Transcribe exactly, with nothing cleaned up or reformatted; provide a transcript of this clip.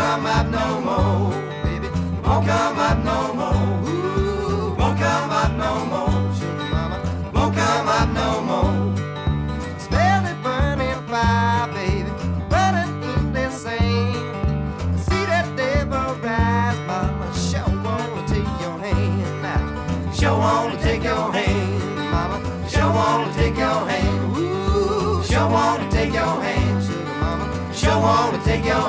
come out no more, baby. Won't come out no more. Ooh, won't come out no more, sugar mama. Won't come out no more. Smell it burning fire, baby, running in the sand. See that devil rise, mama. Sure wanna take your hand now. Sure wanna take your hand, mama. Sure wanna take your hand. Ooh, sure wanna take your hand, sugar mama. Sure wanna take your